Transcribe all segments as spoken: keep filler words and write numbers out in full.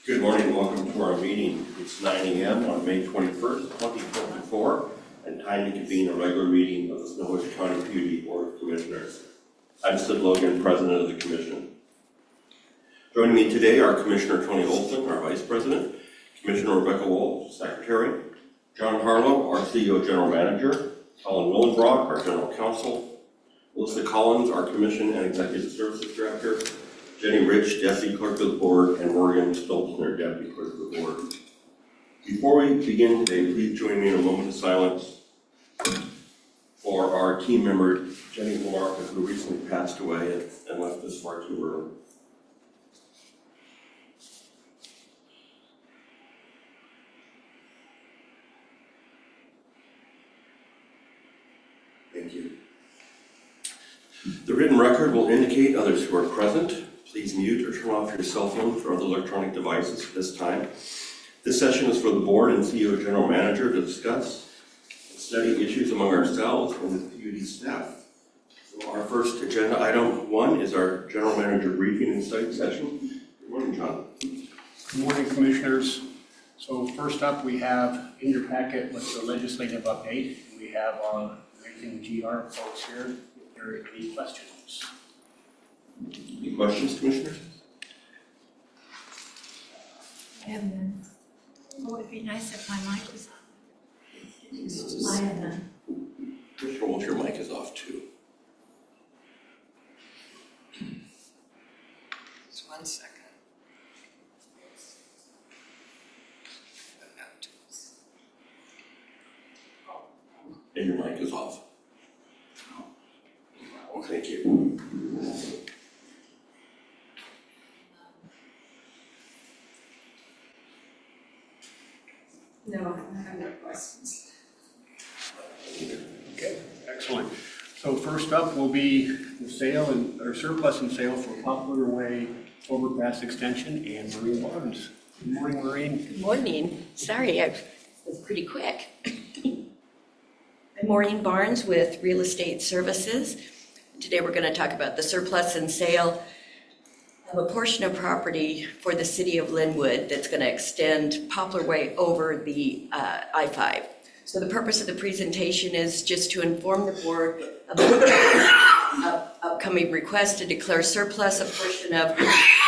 Good morning and welcome to our meeting. It's nine A M on May twenty-first, twenty twenty-four, and time to convene a regular meeting of the Snohomish County P U D Board of Commissioners. I'm Sid Logan, President of the Commission. Joining me today are Commissioner Tony Olson, our Vice President, Commissioner Rebecca Wolf, Secretary, John Harlow, our C E O General Manager, Colin Willenbrock, our General Counsel, Melissa Collins, our Commission and Executive Services Director, Jenny Rich, Deputy Clerk of the Board, and Morgan Stolzner, Deputy Clerk of the Board. Before we begin today, please join me in a moment of silence for our team member, Jenny Lamarca, who recently passed away and left this far too early. Thank you. The written record will indicate others who are present. Please mute or turn off your cell phone or other electronic devices at this time. This session is for the board and C E O General Manager to discuss and study issues among ourselves and the P U D staff. So our first agenda item one is our General Manager briefing and study session. Good morning, John. Good morning, Commissioners. So first up, we have in your packet what's the legislative update. We have our Ranking G R folks here. If there are any questions. Any questions, Commissioners? I have none. Oh, it'd be nice if my mic was on. I have none. Commissioner Wolf, your mic is off too. Just one second. And your mic is off. Oh, thank you. No, I have no questions. Okay, excellent. So first up will be the sale and or surplus and sale for Poplar Way Overpass Extension and Maureen Barnes. Good morning, Maureen. Good morning. Sorry, I was pretty quick. I'm Maureen Barnes with Real Estate Services. Today we're going to talk about the surplus and sale of a portion of property for the city of Linwood that's going to extend Poplar Way over the uh, I five. So the purpose of the presentation is just to inform the board of the upcoming request to declare surplus a portion of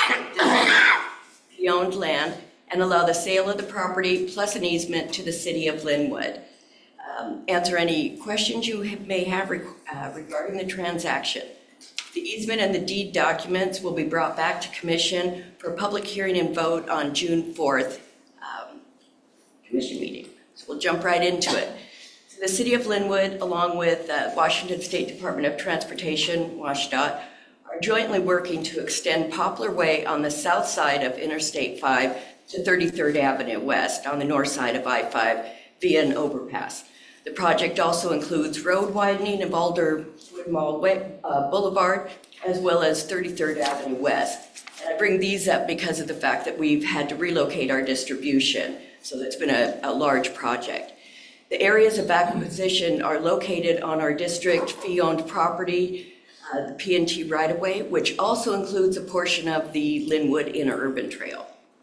the owned land and allow the sale of the property plus an easement to the city of Linwood. Um, answer any questions you have, may have rec uh, regarding the transaction. The easement and the deed documents will be brought back to Commission for a public hearing and vote on June fourth um, Commission meeting. So we'll jump right into it. So the City of Linwood, along with uh, Washington State Department of Transportation, WashDOT, are jointly working to extend Poplar Way on the south side of Interstate five to thirty-third Avenue West on the north side of I five via an overpass. The project also includes road widening of Alderwood Mall uh, Boulevard, as well as thirty-third Avenue West. And I bring these up because of the fact that we've had to relocate our distribution, so that's been a, a large project. The areas of acquisition are located on our district fee-owned property, uh, the P and T right-of-way, which also includes a portion of the Linwood Interurban Trail.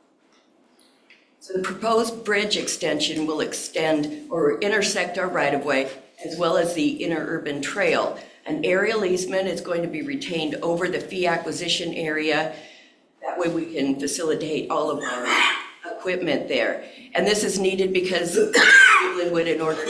So the proposed bridge extension will extend or intersect our right-of-way as well as the interurban trail. An aerial easement is going to be retained over the fee acquisition area. That way we can facilitate all of our equipment there. And this is needed because Linwood, in order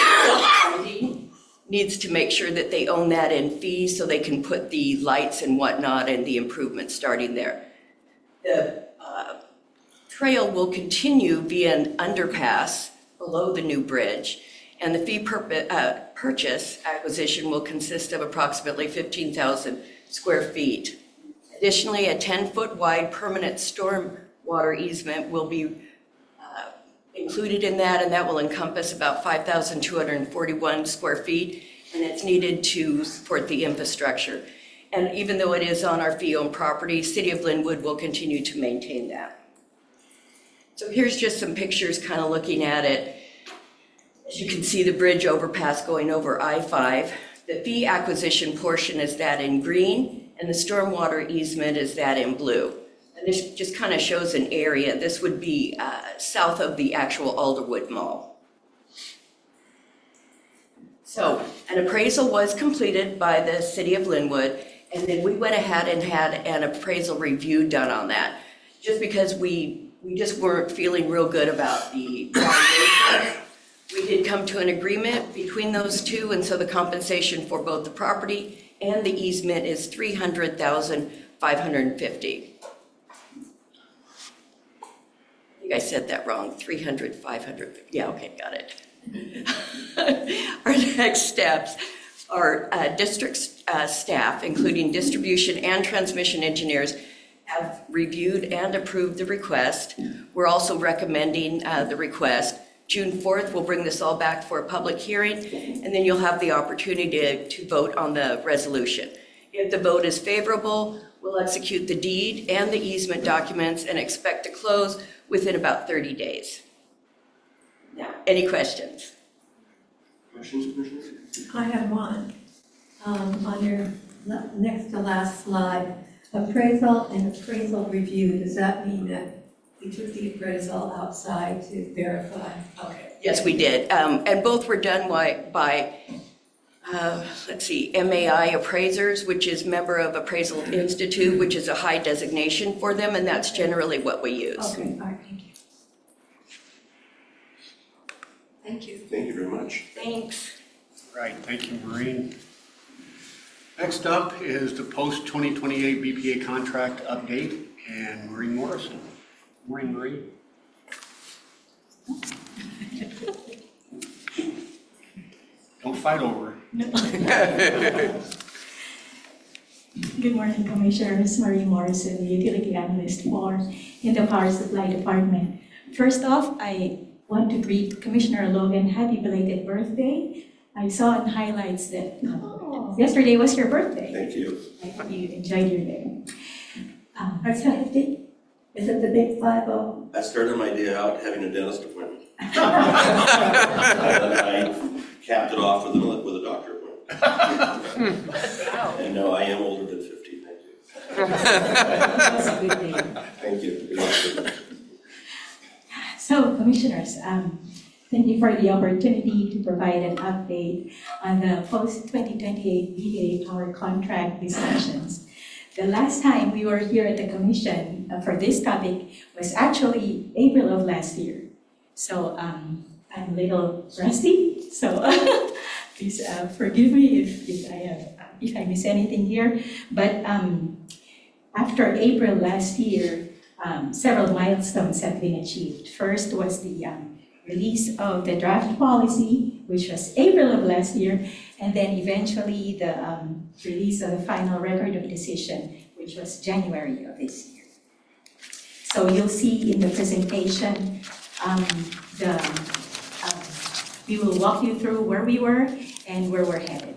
to needs to make sure that they own that in fee so they can put the lights and whatnot and the improvements starting there. The uh, trail will continue via an underpass below the new bridge, and the fee uh, purchase acquisition will consist of approximately fifteen thousand square feet. Additionally, a ten foot wide permanent storm water easement will be uh, included in that, and that will encompass about five thousand two hundred forty-one square feet, and it's needed to support the infrastructure. And even though it is on our fee-owned property, City of Linwood will continue to maintain that. So here's just some pictures kind of looking at it. As you can see, the bridge overpass going over I five. The fee acquisition portion is that in green, and the stormwater easement is that in blue. And this just kind of shows an area. This would be uh, south of the actual Alderwood Mall. So an appraisal was completed by the City of Linwood, and then we went ahead and had an appraisal review done on that, just because we, we just weren't feeling real good about the valuation. We did come to an agreement between those two, and so the compensation for both the property and the easement is three hundred thousand five hundred fifty. I think I said that wrong, three hundred, five hundred, yeah, okay, got it. Our next steps are uh, district uh, staff, including distribution and transmission engineers, have reviewed and approved the request. We're also recommending uh, the request. June fourth, we'll bring this all back for a public hearing, and then you'll have the opportunity to, to vote on the resolution. If the vote is favorable, we'll execute the deed and the easement documents and expect to close within about thirty days. Now, any questions? Questions, Commissioners? I have one. Um, on your le- next to last slide, appraisal and appraisal review, does that mean that we took the appraisal outside to verify? Okay. Yes, we did. Um, and both were done by, by uh, let's see, M A I appraisers, which is Member of Appraisal Institute, which is a high designation for them, and that's generally what we use. Okay, all right, thank you. Thank you. Thank you very much. Thanks. Right, thank you, Maureen. Next up is the post twenty twenty-eight B P A contract update, and Maureen Morrison. Morning, Maureen. Don't fight over it. Good morning, Commissioners. Marie Morrison, Utility Analyst for in the Power Supply Department. First off, I want to greet Commissioner Logan, happy belated birthday. I saw in highlights that uh, yesterday was your birthday. Thank you. I hope you enjoyed your day. Um, That's fifty? Is it the big five oh? I started my day out having a dentist appointment. I capped it off with a, with a doctor appointment. And no, I am older than fifty, thank you. That's a good day. Thank you. Good luck. So, Commissioners, um, thank you for the opportunity to provide an update on the post twenty twenty-eight B P A power contract discussions. The last time we were here at the Commission uh, for this topic was actually April of last year. So um, I'm a little rusty, so please uh, forgive me if, if, I have, if I miss anything here. But um, after April last year, um, several milestones have been achieved. First was the um, release of the draft policy, which was April of last year, and then eventually the um, release of the final record of decision, which was January of this year. So you'll see in the presentation, um, the, um, we will walk you through where we were and where we're headed.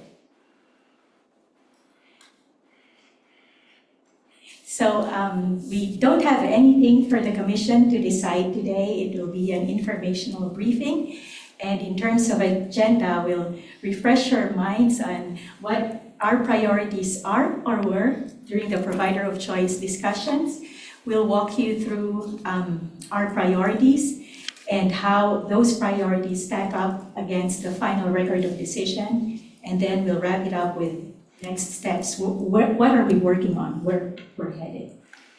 So um, we don't have anything for the Commission to decide today. It will be an informational briefing. And in terms of agenda, we'll refresh our minds on what our priorities are or were during the provider of choice discussions. We'll walk you through um, our priorities and how those priorities stack up against the final record of decision. And then we'll wrap it up with next steps. What, what are we working on? Where we're headed.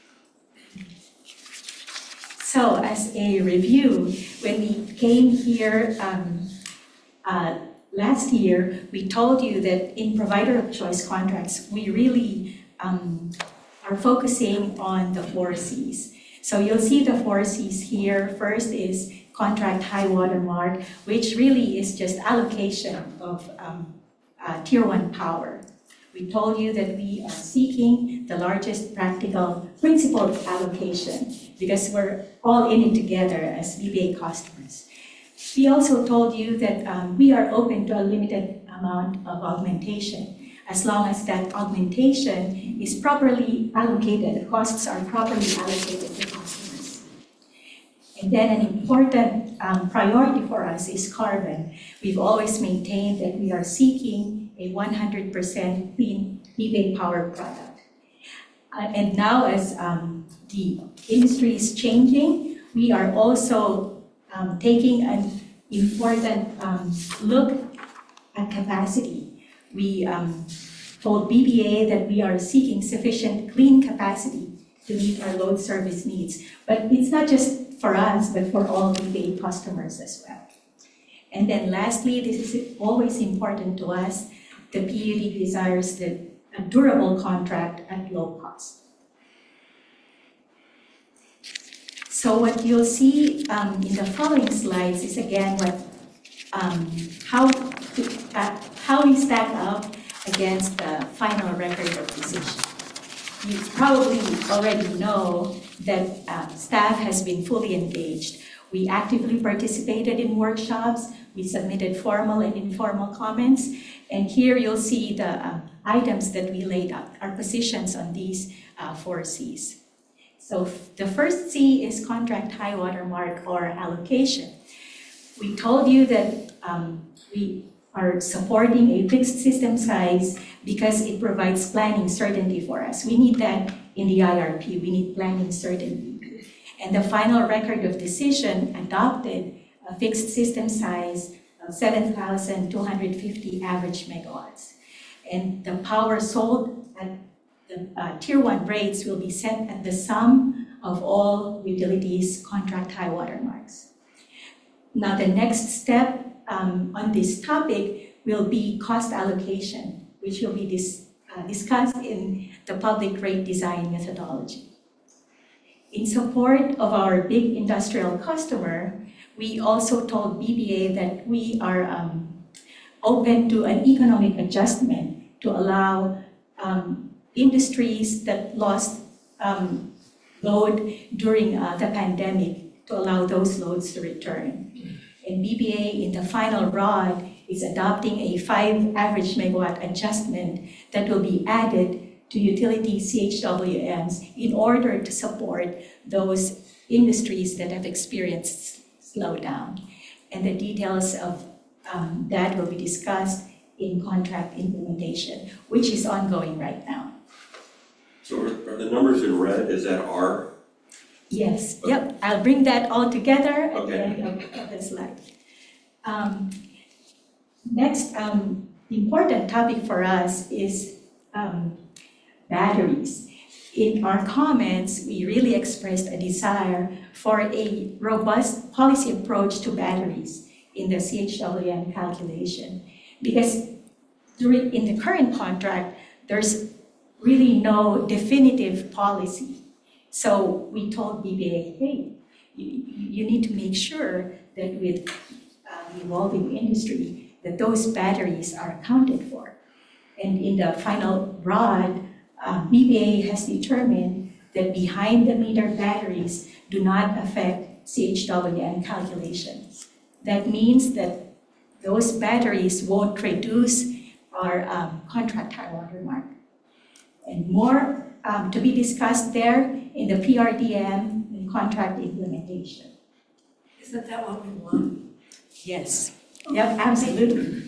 So as a review, when we came here um, uh, last year, we told you that in provider of choice contracts, we really um, are focusing on the four C's. So you'll see the four C's here. First is contract high water mark, which really is just allocation of um, uh, tier one power. We told you that we are seeking the largest practical principled allocation because we're all in it together as B P A customers. We also told you that um, we are open to a limited amount of augmentation as long as that augmentation is properly allocated, the costs are properly allocated to customers. And then an important um, priority for us is carbon. We've always maintained that we are seeking a one hundred percent clean B P A power product. Uh, and now, as um, the industry is changing, we are also um, taking an important um, look at capacity. We um, told B B A that we are seeking sufficient clean capacity to meet our load service needs. But it's not just for us, but for all B B A customers as well. And then lastly, this is always important to us, the P U D desires the, a durable contract at low cost. So what you'll see um, in the following slides is again what, um, how, to, uh, how we stack up against the final record of decision. You probably already know that uh, staff has been fully engaged. We actively participated in workshops, we submitted formal and informal comments, and here you'll see the uh, items that we laid out, our positions on these uh, four C's. So the first C is contract high water mark or allocation. We told you that um, we are supporting a fixed system size because it provides planning certainty for us. We need that in the I R P, we need planning certainty. And the final record of decision adopted a fixed system size of seven thousand two hundred fifty average megawatts. And the power sold at the uh, tier one rates will be set at the sum of all utilities contract high water marks. Now the next step um, on this topic will be cost allocation, which will be dis uh, discussed in the public rate design methodology. In support of our big industrial customer, we also told B B A that we are um, open to an economic adjustment to allow um, industries that lost um, load during uh, the pandemic to allow those loads to return. And B B A in the final R O D is adopting a five average megawatt adjustment that will be added to utility C H W Ms in order to support those industries that have experienced slowdown. And the details of um, that will be discussed in contract implementation, which is ongoing right now. So are, are the numbers in red, is that R? Yes, yep, I'll bring that all together at the Okay. end of, of the slide. Um, next um, important topic for us is um, batteries. In our comments, we really expressed a desire for a robust policy approach to batteries in the C H W M calculation. Because during, in the current contract, there's really no definitive policy. So we told B B A, hey, you, you need to make sure that with uh, the evolving industry, that those batteries are accounted for. And in the final R O D, uh, B B A has determined that behind-the-meter batteries do not affect C H W M calculations. That means that those batteries won't reduce our um, contract high water mark. And more um, to be discussed there in the P R D M and contract implementation. Isn't that what we want? Yes. Yep, absolutely.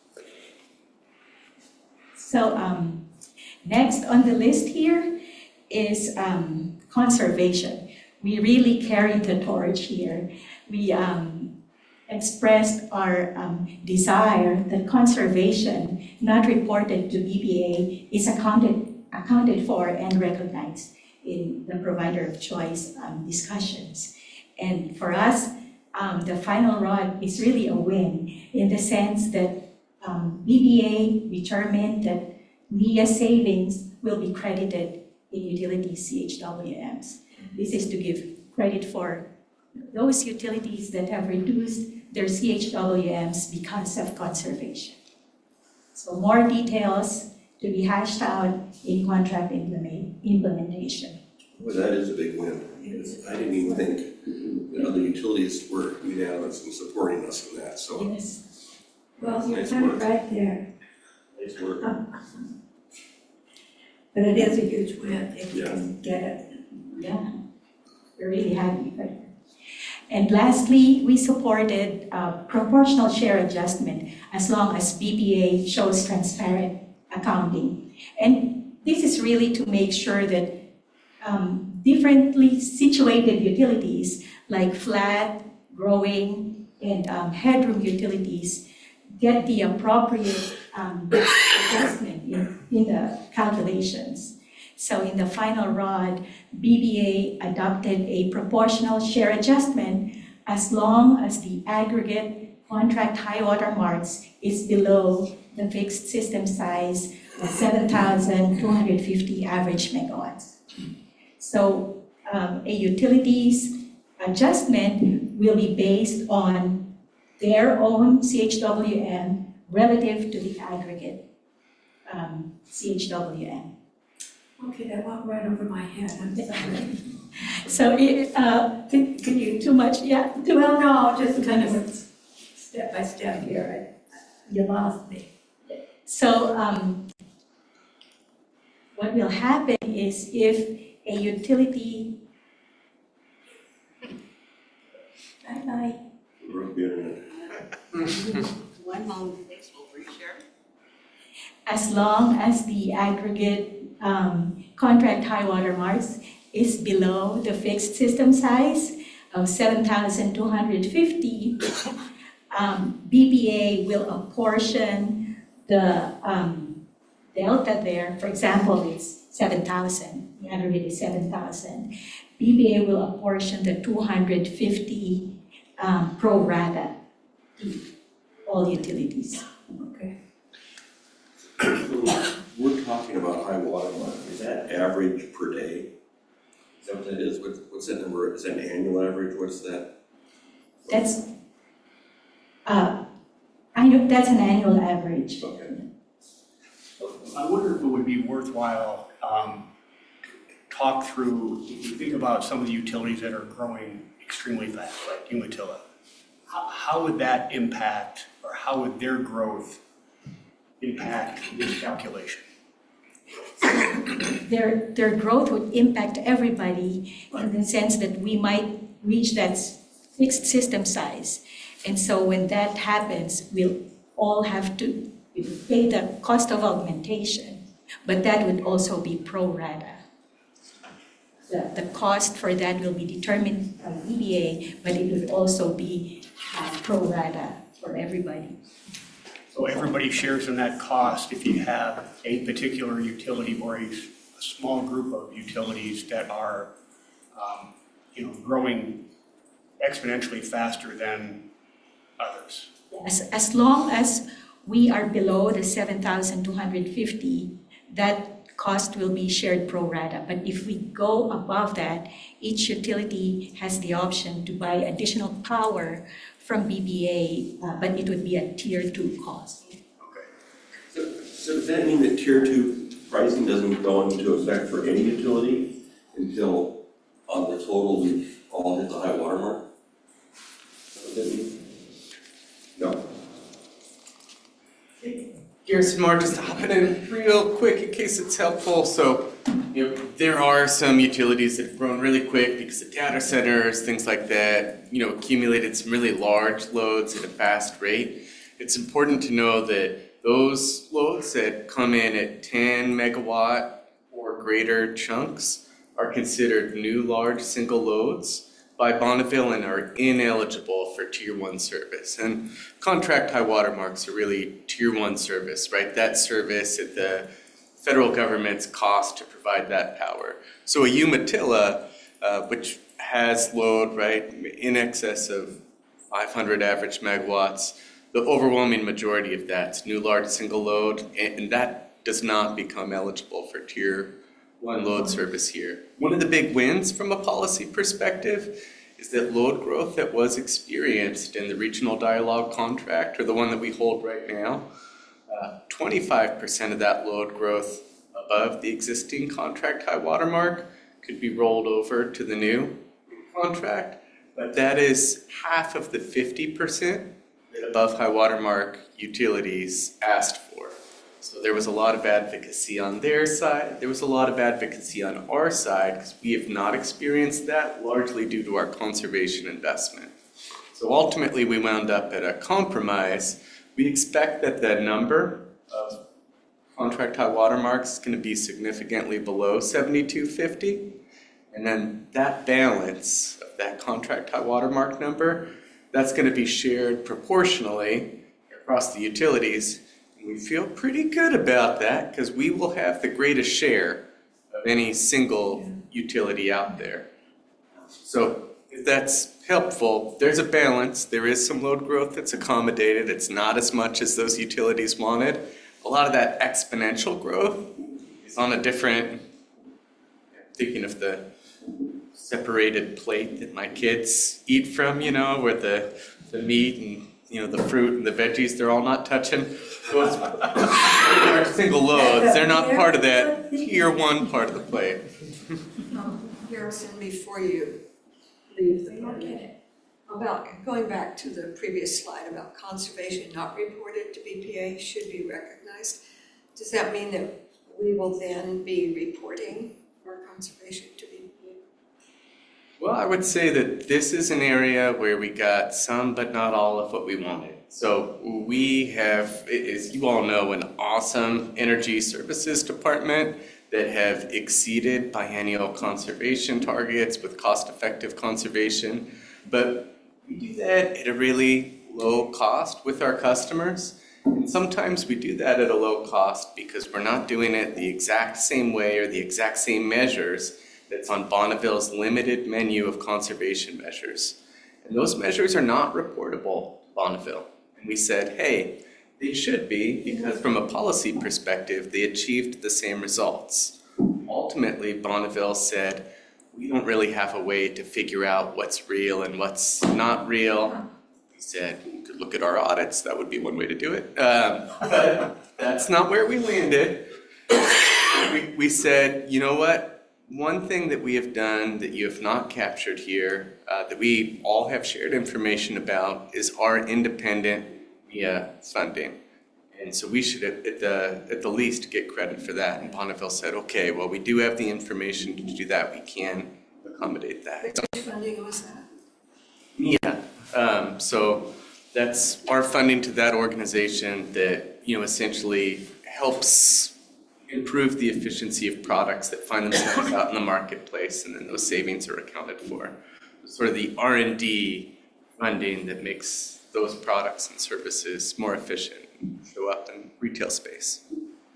So um, next on the list here is um, conservation. We really carried the torch here. We um, expressed our um, desire that conservation not reported to B B A is accounted, accounted for and recognized in the provider of choice um, discussions. And for us, um, the final R O D is really a win in the sense that um, B B A determined that M I A savings will be credited in utility C H W Ms. This is to give credit for those utilities that have reduced their C H W Ms because of conservation. So more details to be hashed out in contract implement, implementation. Well, that is a big win. I didn't even think that other utilities were unanimous in supporting us in that, so. Yes. Well, you're Nice kind of work. right there, Nice work. but it is a huge win if you Yeah. can get it. Yeah, we're really happy. But, and lastly, we supported uh, proportional share adjustment as long as B B A shows transparent accounting. And this is really to make sure that um, differently situated utilities like flat, growing, and um, headroom utilities get the appropriate um, adjustment in, in the calculations. So in the final R O D, B B A adopted a proportional share adjustment as long as the aggregate contract high water marks is below the fixed system size of seven thousand two hundred fifty average megawatts. So um, a utility's adjustment will be based on their own C H W M relative to the aggregate um, C H W M. Okay, that went right over my head, I'm sorry. So it, uh, Can, can you, too much, yeah, too well, no, just kind of step by step here, I- you lost me. So um, what will happen is if a utility, Bye-bye. Broke the internet. One moment, please, we'll reshare. as long as the aggregate um, contract high water marks is below the fixed system size of seven thousand two hundred fifty, um, B B A will apportion the um, delta there. For example, it's seven thousand, the aggregate is seven thousand. B B A will apportion the two hundred fifty um, pro rata to all utilities. Okay. We're talking about high water mark, is that average per day? Is that what that is? What- What's that number? Is that an annual average? What's that? That's, uh, I know, that's an annual average. Okay. I wonder if it would be worthwhile, um, talk through, if you think about some of the utilities that are growing extremely fast, like Umatilla. How, how would that impact, or how would their growth impact this calculation? Their, their growth would impact everybody in the sense that we might reach that s- fixed system size. And so when that happens, we'll all have to pay the cost of augmentation, but that would also be pro rata. The, the cost for that will be determined by E B A, but it would also be uh, pro rata for everybody. So everybody shares in that cost if you have a particular utility or a, s- a small group of utilities that are, um, you know, growing exponentially faster than others. As, as long as we are below the seven thousand two hundred fifty, that cost will be shared pro rata. But if we go above that, each utility has the option to buy additional power from B B A, uh, but it would be a tier two cost. Okay. So, so does that mean that tier two pricing doesn't go into effect for any utility until on the total we all hit the high water mark? Is that what that means? No? Garrison Moore, just hopping in real quick in case it's helpful. So, you know, there are some utilities that have grown really quick because of data centers, things like that, you know, accumulated some really large loads at a fast rate. It's important to know that those loads that come in at ten megawatt or greater chunks are considered new large single loads by Bonneville and are ineligible for tier one service. And contract high water marks are really tier one service, right? That service at the federal government's cost to provide that power. So a Umatilla, uh, which has load, right, in excess of five hundred average megawatts, the overwhelming majority of that's new large single load, and, and that does not become eligible for tier one load service here. One of the big wins from a policy perspective is that load growth that was experienced in the regional dialogue contract, or the one that we hold right now, uh, twenty-five percent of that load growth above the existing contract high water mark could be rolled over to the new contract, but that is half of the fifty percent that above high water mark utilities asked for. So there was a lot of advocacy on their side. There was a lot of advocacy on our side because we have not experienced that, largely due to our conservation investment. So ultimately, we wound up at a compromise. We expect that the number of contract high water marks is going to be significantly below seventy-two fifty. And then that balance of that contract high water mark number, that's going to be shared proportionally across the utilities. And we feel pretty good about that because we will have the greatest share of any single utility out there. So if that's helpful, there's a balance. There is some load growth that's accommodated. It's not as much as those utilities wanted. A lot of that exponential growth is on a different, thinking of the separated plate that my kids eat from, you know, where the, the meat and, you know, the fruit and the veggies, they're all not touching. Those are single loads. They're not part of that tier one part of the plate. Um, Harrison, before you leave the podium, about, going back to the previous slide about conservation not reported to B P A should be recognized, does that mean that we will then be reporting our conservation to B P A? Well, I would say that this is an area where we got some but not all of what we wanted. So we have, as you all know, an awesome energy services department that have exceeded biennial conservation targets with cost-effective conservation. But we do that at a really low cost with our customers. And sometimes we do that at a low cost because we're not doing it the exact same way or the exact same measures that's on Bonneville's limited menu of conservation measures. And those measures are not reportable to Bonneville. And we said, hey, they should be, because from a policy perspective, they achieved the same results. Ultimately, Bonneville said, we don't really have a way to figure out what's real and what's not real. We said, you could look at our audits, that would be one way to do it. Um, but that's not where we landed. We, we said, you know what? One thing that we have done that you have not captured here, uh, that we all have shared information about, is our independent M I A funding. And so we should, at at the, at the least, get credit for that. And Bonneville said, okay, well, we do have the information to do that. We can accommodate that. Which funding was that? Yeah, um, so that's our funding to that organization that, you know, essentially helps improve the efficiency of products that find themselves out in the marketplace, and then those savings are accounted for. Sort of the R and D funding that makes those products and services more efficient and show up in retail space.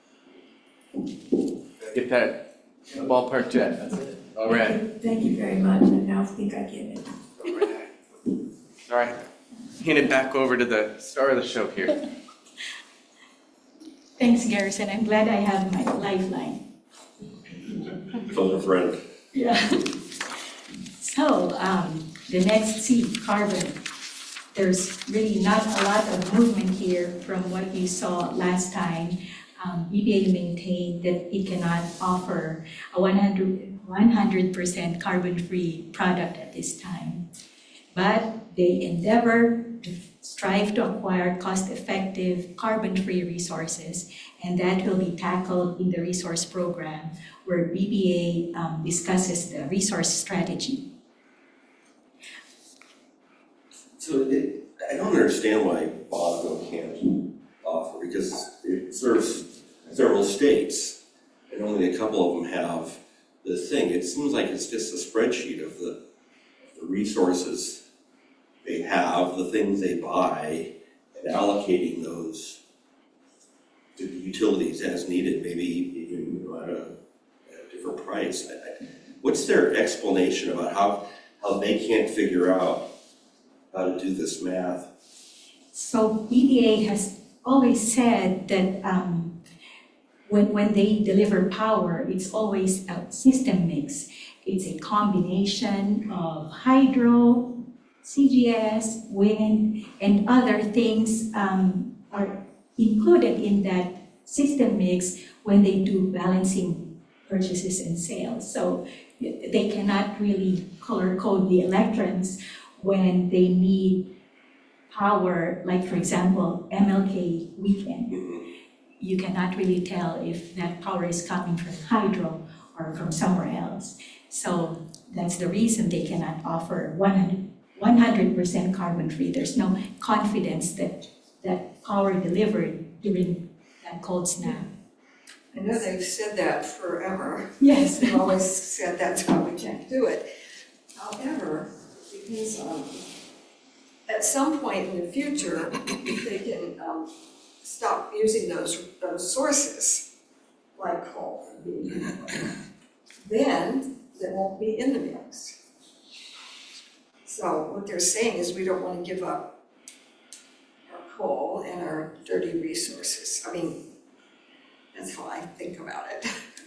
Get that ballpark, Jet? That's it. All right. Thank you very much, I now think I get it. All right. All right. Hand it back over to the star of the show here. Thanks, Garrison. I'm glad I have my lifeline. Phone a friend. Yeah. So, um, the next C, carbon. There's really not a lot of movement here from what you saw last time. Um, B P A maintained that it cannot offer a one hundred percent carbon-free product at this time. But they endeavor to strive to acquire cost-effective carbon-free resources, and that will be tackled in the resource program where B P A um, discusses the resource strategy. So it, I don't understand why Bonneville can't offer, because it serves several states, and only a couple of them have the thing. It seems like it's just a spreadsheet of the, the resources they have, the things they buy, and allocating those to the utilities as needed, maybe even you know, at, a, at a different price. I, I, what's their explanation about how, how they can't figure out how to do this math? So B P A has always said that um, when, when they deliver power, it's always a system mix. It's a combination of hydro, C G S, wind, and other things um, are included in that system mix when they do balancing purchases and sales. So they cannot really color code the electrons when they need power, like for example, M L K weekend. You cannot really tell if that power is coming from hydro or from somewhere else. So that's the reason they cannot offer one hundred percent carbon-free. There's no confidence that that power delivered during that cold snap. I know they've said that forever. Yes. They've always said that's how we can't do it. However, because um, at some point in the future, if they can um, stop using those, those sources, like coal, then they won't be in the mix. So what they're saying is we don't want to give up our coal and our dirty resources. I mean, that's how I think about it.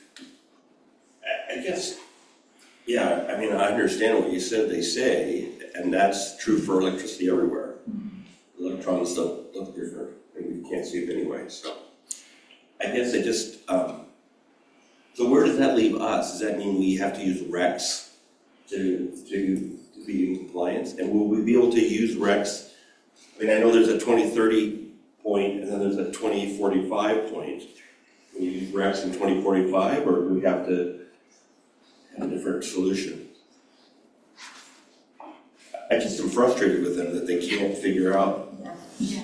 I- I guess, yeah, I mean, I understand what you said they say, and that's true for electricity everywhere. Electrons don't look different, and we can't see it anyway, so. I guess I just, um, so where does that leave us? Does that mean we have to use RECs to, to, to be in compliance? And will we be able to use RECs? I mean, I know there's a twenty thirty point, and then there's a twenty forty-five point. Can we use RECs in twenty forty-five, or do we have to have a different solution? I just am frustrated with them that they can't figure out. Yeah.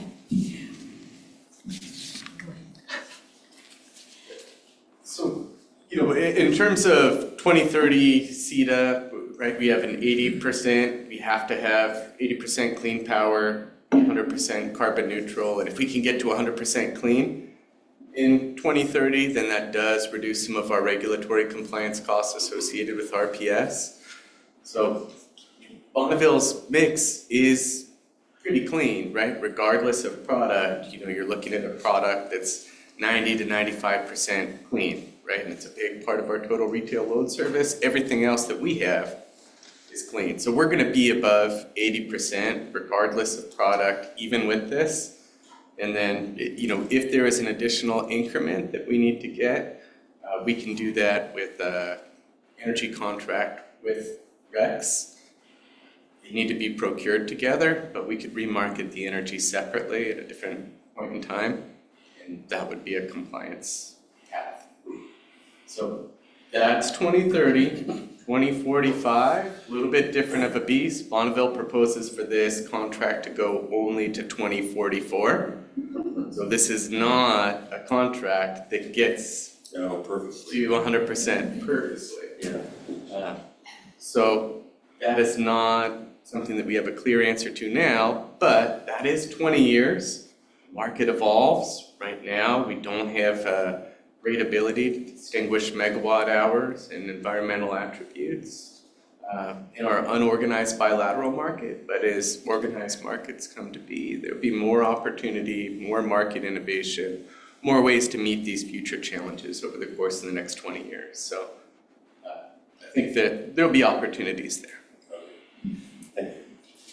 So, you know, in, in terms of twenty thirty C E T A, right, we have an eighty percent, we have to have eighty percent clean power, one hundred percent carbon neutral, and if we can get to one hundred percent clean in twenty thirty, then that does reduce some of our regulatory compliance costs associated with R P S. So Bonneville's mix is pretty clean, right? Regardless of product, you know, you're looking at a product that's ninety to ninety-five percent clean, right? And it's a big part of our total retail load service. Everything else that we have is clean. So we're gonna be above eighty percent regardless of product, even with this. And then, you know, if there is an additional increment that we need to get, uh, we can do that with uh energy contract with RECs. They need to be procured together, but we could remarket the energy separately at a different point in time, and that would be a compliance path. So that's twenty thirty. twenty forty-five, a little bit different of a beast. Bonneville proposes for this contract to go only to twenty forty-four. So this is not a contract that gets No, purposely. to one hundred percent purposely. Yeah. Uh, So that is not something that we have a clear answer to now, but that is twenty years. Market evolves. Right now, we don't have a great ability to distinguish megawatt hours and environmental attributes uh, in our unorganized bilateral market. But as organized markets come to be, there'll be more opportunity, more market innovation, more ways to meet these future challenges over the course of the next twenty years. So uh, I think that there'll be opportunities there. Thank you.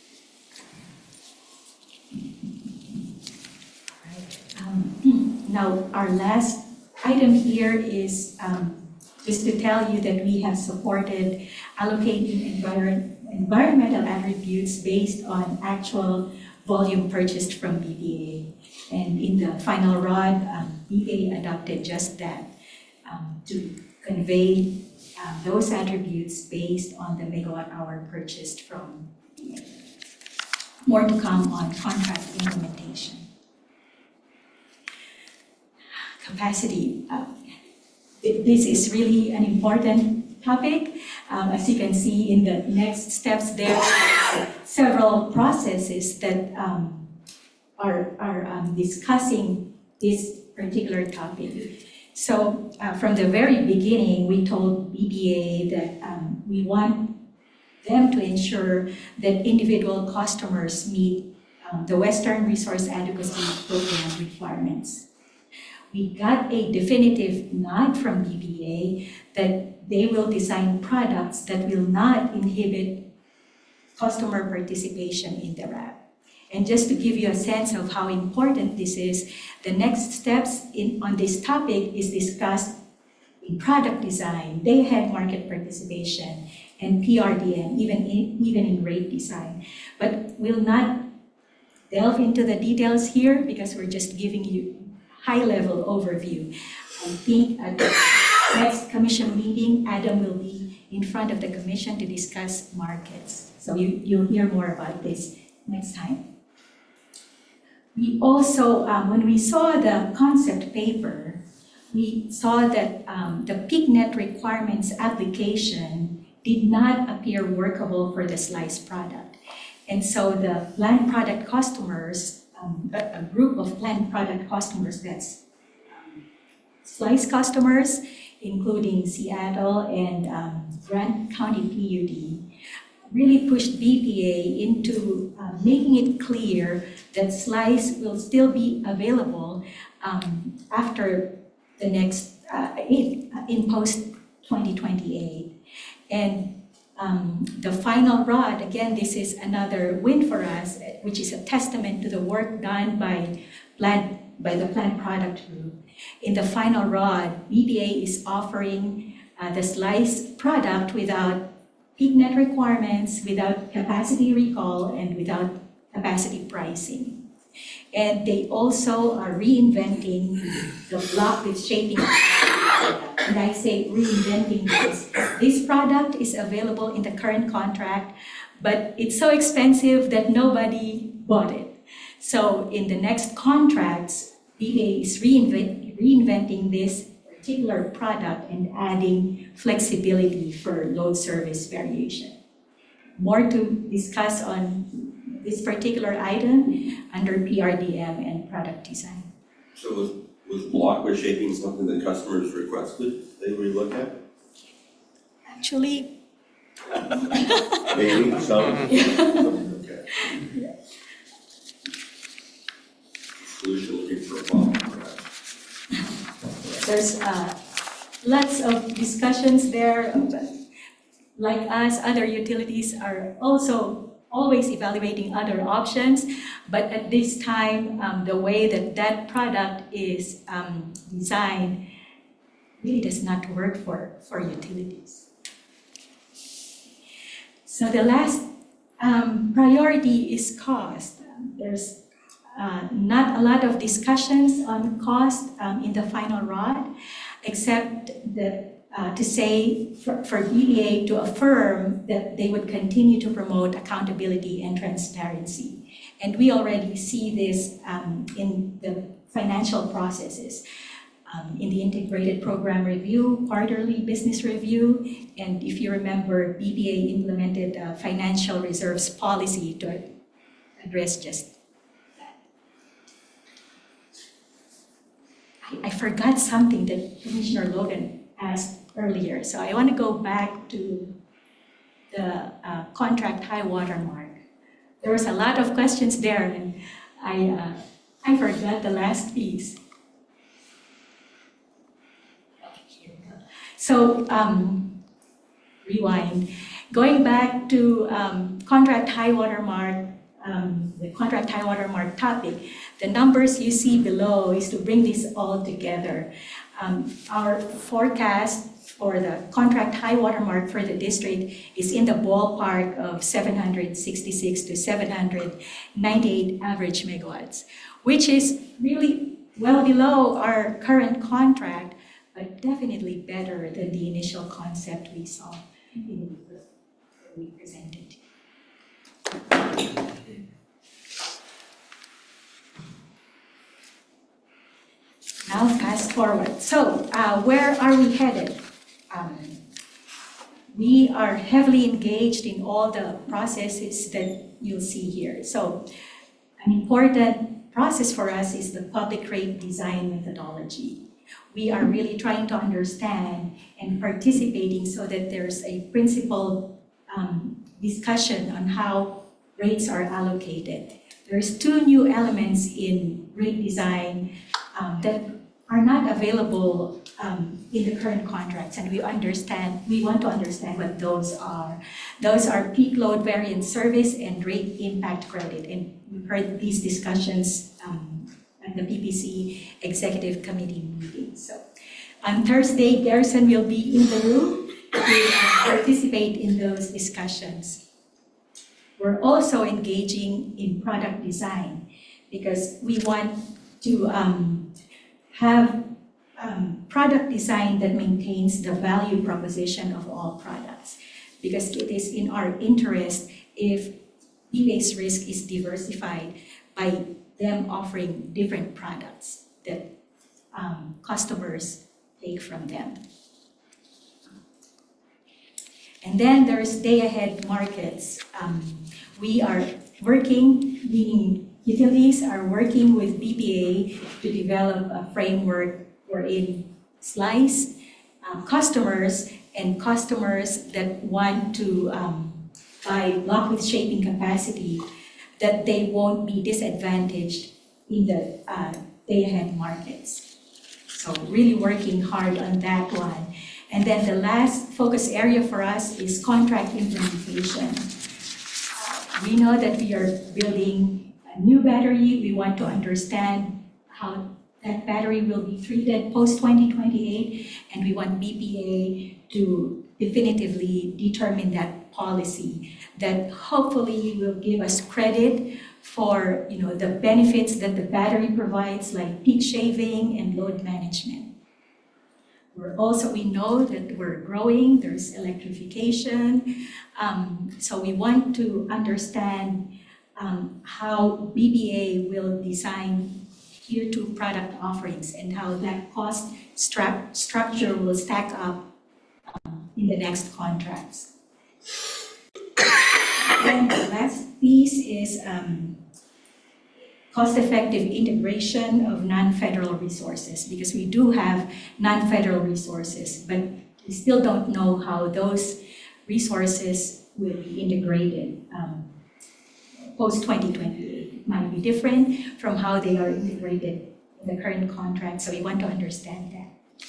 Um, Now, our last item here is um, just to tell you that we have supported allocating environ- environmental attributes based on actual volume purchased from B B A. And in the final rod, um, B B A adopted just that um, to convey um, those attributes based on the megawatt hour purchased from B B A. More to come on contract implementation. Capacity. Uh, this is really an important topic. Um, as you can see in the next steps, there are several processes that um, are, are um, discussing this particular topic. So uh, from the very beginning, we told B B A that um, we want them to ensure that individual customers meet um, the Western Resource Adequacy Program requirements. We got a definitive nod from B B A that they will design products that will not inhibit customer participation in the R A P. And just to give you a sense of how important this is, the next steps in, on this topic is discussed in product design, day-ahead market participation, and P R D M, even in, even in rate design. But we'll not delve into the details here because we're just giving you high-level overview. I think at the next commission meeting, Adam will be in front of the commission to discuss markets. So you, you'll hear more about this next time. We also, um, when we saw the concept paper, we saw that um, the PICNet requirements application did not appear workable for the slice product. And so the planned product customers, um, a, a group of planned product customers, that's um, slice customers, including Seattle and um, Grant County P U D, really pushed B P A into uh, making it clear that slice will still be available um, after the next, uh, in, in post twenty twenty-eight. And um, the final R O D, again, this is another win for us, which is a testament to the work done by, plant, by the plant product group. In the final R O D, B P A is offering uh, the slice product without PICNet requirements, without capacity recall, and without capacity pricing. And they also are reinventing the block with shaping. And I say reinventing because this product is available in the current contract, but it's so expensive that nobody bought it. So in the next contracts, B P A is reinvent, reinventing this particular product and adding flexibility for load service variation. More to discuss on this particular item under P R D M and product design. So was, was block with shaping something that customers requested they would look at? Actually, Maybe some. Okay. Solution looking for a problem, perhaps. there's uh, lots of discussions there. But like us, other utilities are also always evaluating other options, but at this time, um, the way that that product is um, designed really does not work for, for utilities. So the last um, priority is cost. Um, there's uh, not a lot of discussions on cost um, in the final R O D, except that Uh, to say for, for B P A to affirm that they would continue to promote accountability and transparency. And we already see this um, in the financial processes, um, in the integrated program review, quarterly business review, and if you remember, B P A implemented a financial reserves policy to address just that. I, I forgot something that Commissioner Logan asked earlier. So I want to go back to the uh, contract high water mark. There was a lot of questions there, and I, uh, I forgot the last piece. So um, rewind. Going back to um, contract high water mark, um, the contract high water mark topic, the numbers you see below is to bring this all together. Um, our forecast for the contract high water mark for the district is in the ballpark of seven hundred sixty-six to seven hundred ninety-eight average megawatts, which is really well below our current contract, but definitely better than the initial concept we saw in the we presented. Now fast forward. So uh, where are we headed? Um, we are heavily engaged in all the processes that you'll see here. So an important process for us is the public rate design methodology. We are really trying to understand and participating so that there's a principled um, discussion on how rates are allocated. There's two new elements in rate design um, that are not available um, in the current contracts, and we understand, we want to understand what those are. Those are peak load variance service and rate impact credit, and we've heard these discussions um, at the P P C Executive Committee meeting. So on Thursday, Garrison will be in the room to uh, participate in those discussions. We're also engaging in product design because we want to um, have um, product design that maintains the value proposition of all products, because it is in our interest if B P A's risk is diversified by them offering different products that um, customers take from them. And then there's day-ahead markets. Um, we are working, meaning utilities are working with B P A to develop a framework wherein slice um, customers and customers that want to um, buy block with shaping capacity, that they won't be disadvantaged in the uh, day-ahead markets. So really working hard on that one. And then the last focus area for us is contract implementation. Uh, we know that we are building a new battery. We want to understand how that battery will be treated post twenty twenty-eight, and we want B P A to definitively determine that policy that hopefully will give us credit for, you know, the benefits that the battery provides, like peak shaving and load management. We're also, we know that we're growing, there's electrification, um, so we want to understand um, how B B A will design tier two product offerings and how that cost stru- structure will stack up um, in the next contracts. And the last piece is um, cost-effective integration of non-federal resources, because we do have non-federal resources, but we still don't know how those resources will be integrated um, post twenty twenty-eight. It might be different from how they are integrated in the current contract, so we want to understand that.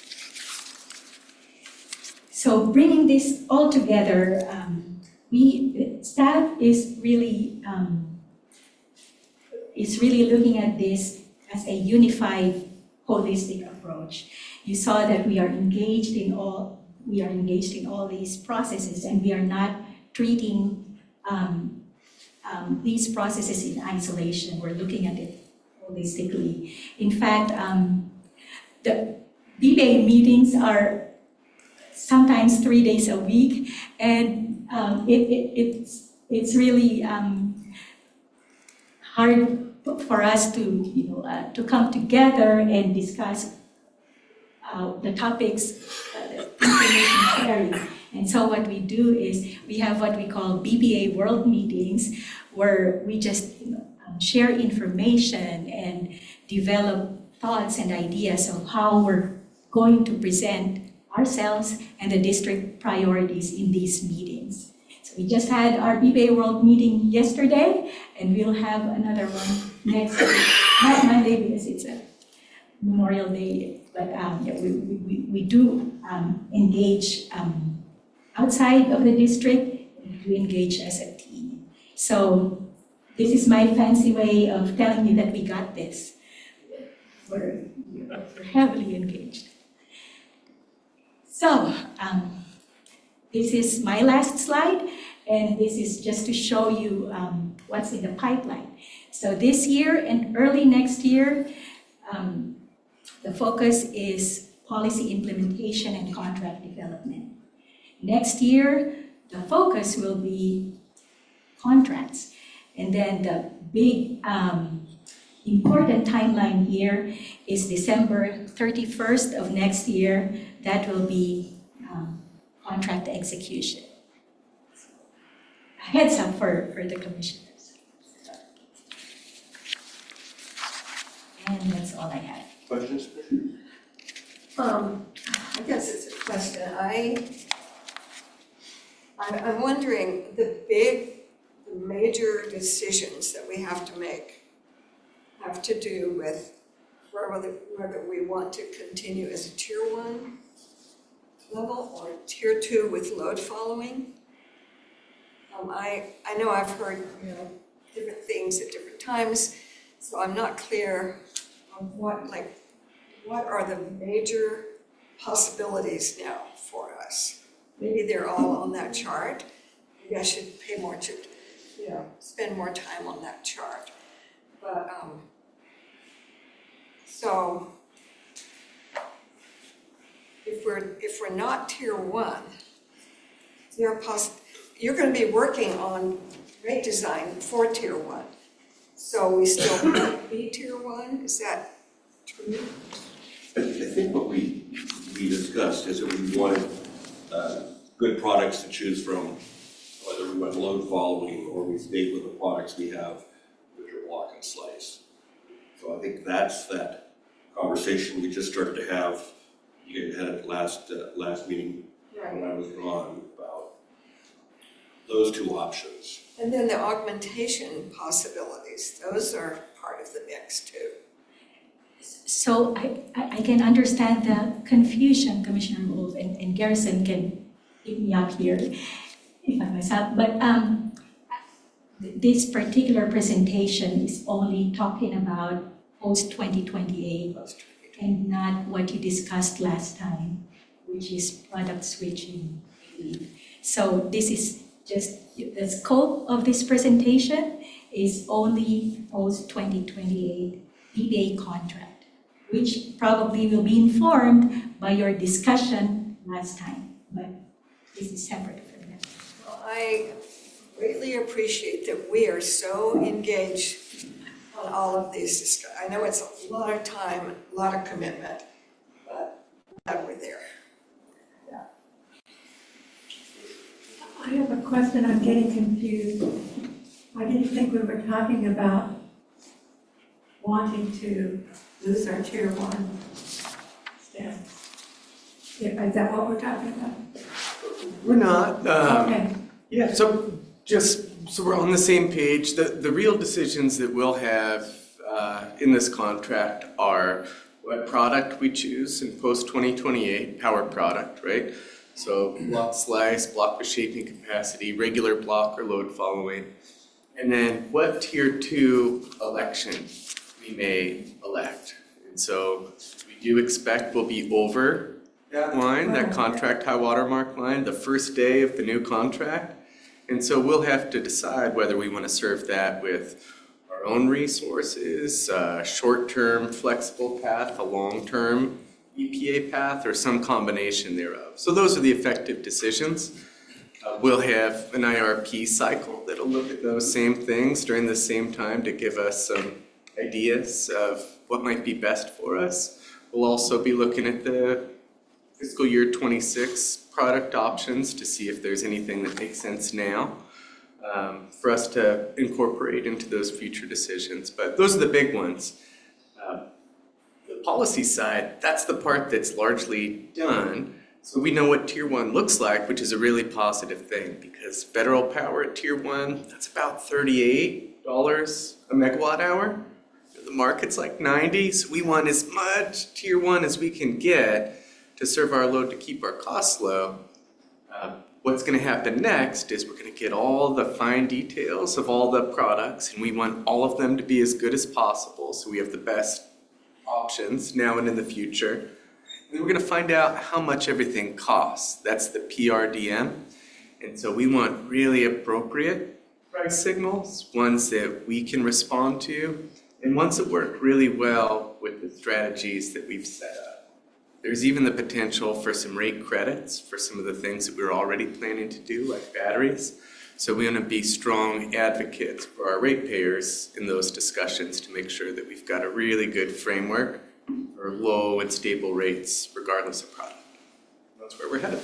So bringing this all together, um, we, staff is really um, is really looking at this as a unified, holistic approach. You saw that we are engaged in all, we are engaged in all these processes, and we are not treating um, um, these processes in isolation. We're looking at it holistically. In fact, um, the B B A meetings are sometimes three days a week, and um, it, it, it's, it's really um, hard for us to, you know, uh, to come together and discuss uh, the topics, uh, the information sharing. And so what we do is we have what we call B B A World Meetings, where we just, you know, um, share information and develop thoughts and ideas of how we're going to present ourselves and the district priorities in these meetings. So we just had our B B A World meeting yesterday, and we'll have another one next week. Not Monday because it's a Memorial Day, but um, yeah, we, we, we do um, engage um, outside of the district, and we engage as a team. So this is my fancy way of telling you that we got this. We're, we're heavily engaged. So, um, this is my last slide, and this is just to show you um, what's in the pipeline. So this year and early next year, um, the focus is policy implementation and contract development. Next year, the focus will be contracts. And then the big um, important timeline here is December thirty-first of next year. That will be um, contract execution. A heads up for, for the commissioners. And that's all I have. Questions? Um, I guess it's a question. I, I- I'm wondering, the big, the major decisions that we have to make have to do with whether, whether we want to continue as a tier one level or tier two with load following. Um, I, I know I've heard, you know, different things at different times, so I'm not clear on what, like, what are the major possibilities now for us? Maybe they're all on that chart. Maybe I should pay more to, you know, spend more time on that chart. But, um, so, if we're, if we're not tier one, there are poss- you're gonna be working on rate design for tier one. So we still might be tier one, is that true? I I think what we, we discussed is that we wanted uh, good products to choose from, whether we went load following or we stayed with the products we have, which are block and slice. So I think that's that conversation we just started to have, you had it last, uh, last meeting when I was gone, about those two options. And then the augmentation possibilities, those are part of the mix too. So I, I I can understand the confusion, Commissioner Wolf, and, and Garrison can pick me up here if I mess up. But um, th- this particular presentation is only talking about post twenty twenty-eight and not what you discussed last time, which is product switching. So this is just, the scope of this presentation is only post twenty twenty-eight P P A contract, which probably will be informed by your discussion last time, but this is separate from that. Well, I greatly appreciate that we are so engaged on all of these. discuss- I know it's a lot of time, a lot of commitment, but glad we're there. I have a question, I'm getting confused. I didn't think we were talking about wanting to lose our tier one status. Is that what we're talking about? We're not. Um, Okay, Yeah, so just so we're on the same page, the, the real decisions that we'll have uh, in this contract are what product we choose in post twenty twenty-eight, power product, right? So block slice, block with shaping capacity, regular block or load following. And then what tier two election we may elect. And so we do expect we'll be over that line, that contract high water mark line, the first day of the new contract. And so we'll have to decide whether we want to serve that with our own resources, a short-term flexible path, a long-term E P A path, or some combination thereof. So those are the effective decisions. Uh, we'll have an I R P cycle that'll look at those same things during the same time to give us some ideas of what might be best for us. We'll also be looking at the fiscal year twenty-six product options to see if there's anything that makes sense now um, for us to incorporate into those future decisions. But those are the big ones. Uh, the policy side, that's the part that's largely done. So we know what tier one looks like, which is a really positive thing because federal power at tier one, that's about thirty-eight dollars a megawatt hour. The market's like ninety, so we want as much tier one as we can get to serve our load to keep our costs low. Uh, what's gonna happen next is we're gonna get all the fine details of all the products and we want all of them to be as good as possible so we have the best options now and in the future. And we're gonna find out how much everything costs. That's the P R D M. And so we want really appropriate price signals, ones that we can respond to, and ones that work really well with the strategies that we've set up. There's even the potential for some rate credits for some of the things that we're already planning to do, like batteries. So we want to be strong advocates for our ratepayers in those discussions to make sure that we've got a really good framework for low and stable rates regardless of product. That's where we're headed.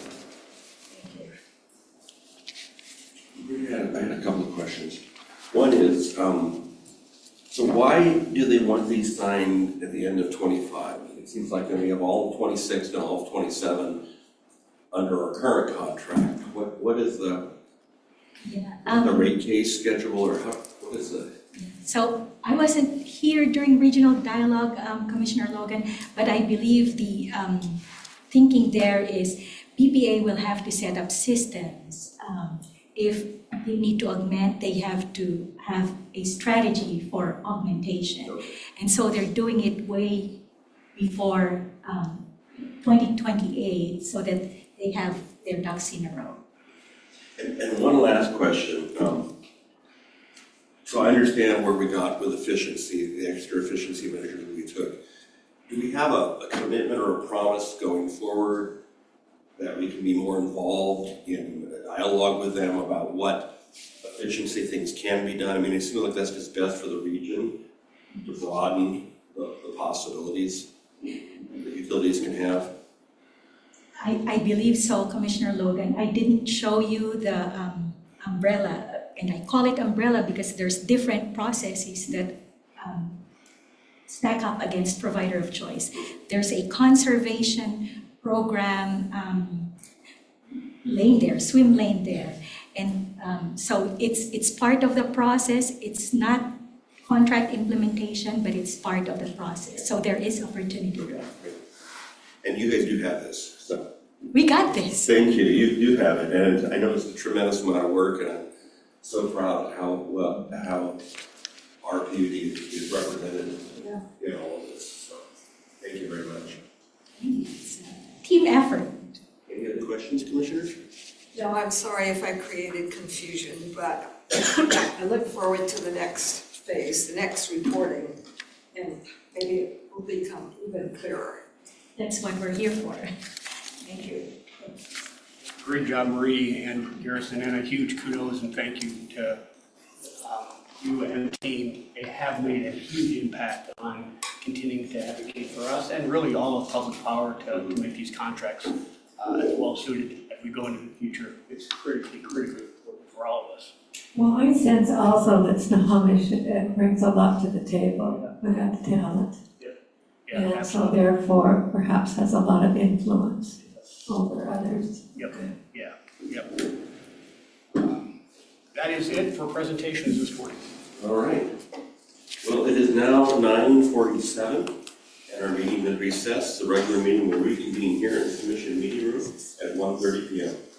I had, I had a couple of questions. One is, um, so why do they want these signed at the end of twenty-five? It seems like we have all of twenty-six and all of twenty-seven under our current contract. What, what is the, Yeah. the Um, rate case schedule or how, what is the? So I wasn't here during regional dialogue, um, Commissioner Logan, but I believe the um, thinking there is P P A will have to set up systems. Um, if they need to augment, they have to have a strategy for augmentation. And so they're doing it way before um, twenty twenty-eight so that they have their ducks in a row. And, and one last question. Um, so I understand where we got with efficiency, the extra efficiency measures we took. Do we have a, a commitment or a promise going forward that we can be more involved in a dialogue with them about what efficiency things can be done? I mean, it seems like that's just best for the region to broaden the, the possibilities. that utilities can have? I, I believe so, Commissioner Logan. I didn't show you the um, umbrella, and I call it umbrella because there's different processes that um, stack up against provider of choice. There's a conservation program um, lane there, swim lane there. And um, so it's, it's part of the process. It's not contract implementation, but it's part of the process. So there is opportunity there. And you guys do have this, so. We got this. Thank you, you do have it, and I know it's a tremendous amount of work, and I'm so proud how well, how our P U D is represented in all of this, so, thank you very much. It's a team effort. Any other questions, commissioners? No, I'm sorry if I created confusion, but I look forward to the next phase, the next reporting, and maybe it will become even clearer. That's what we're here for. Thank you. Great job, Marie and Garrison, and a huge kudos and thank you to um, you and the team. They have made a huge impact on continuing to advocate for us and really all of public power to, to make these contracts uh, as well suited as we go into the future. It's critically, critically important for all of us. Well, I sense also that Snohomish uh, brings a lot to the table. We got the talent. Yeah, And so absolutely. therefore perhaps has a lot of influence over others. Yep, yeah, yep. Um, That is it for presentations this morning. All right. Well, it is now nine forty-seven, and our meeting is recessed. The regular meeting will reconvene here in the commission meeting room at one thirty p m